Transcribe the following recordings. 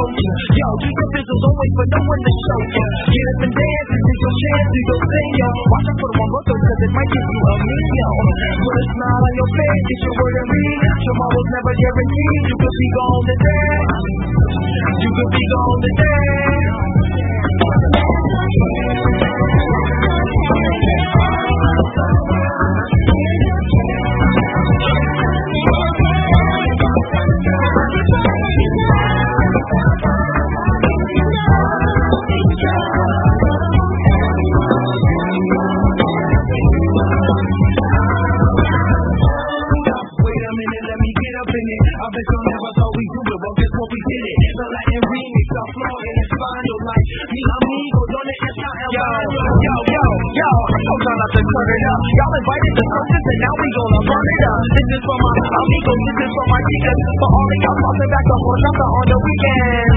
ya. Yo, keep your pistols, don't wait for no one to show ya. Get up and dance, this is your chance to go sing, yo. Watch out for the one more cause it might give you a million. Put a smile on your face, get your word and read. Tomorrow's never guaranteed, you could be gone today. You could be gone today. I bet you'll never thought we do it, well guess what we did it. The Latin remix, our flow in Espanol like mi amigo, donde está el baño. Yo, I'm so trying not to turn it up. Y'all invited to something and now we gonna burn it up. This is for my amigos, this is for my chicas. For all of y'all tossing back the horse out on the weekend.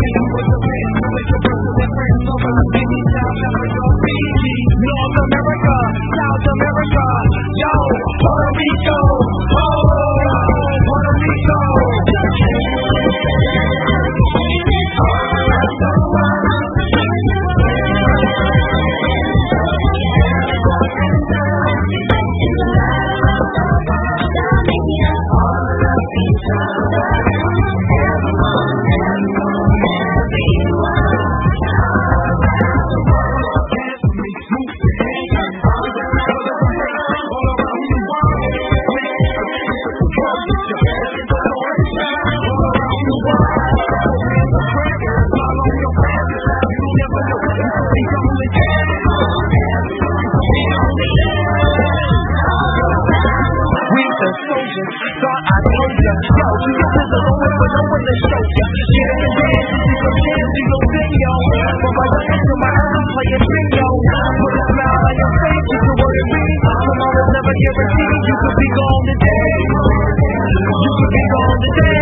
North America, South America, yo, Puerto Rico, Puerto Rico. Thought I told ya, yo, you got this alone, but no one to show ya. Get up and dance, this is your chance to go sing, yo. From my eyes to my eyes, play a sing, yo. Put a smile on your face, you can word and read. Tomorrow's never guaranteed, you could be gone today. You could be gone today.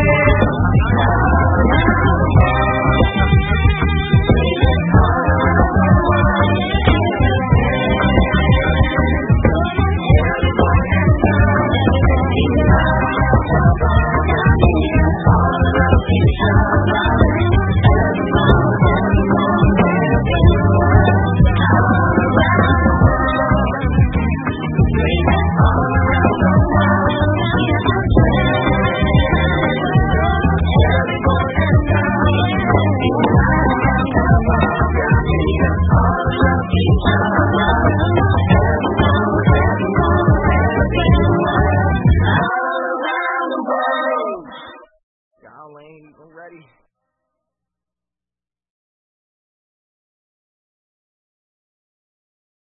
Y'all ain't even ready.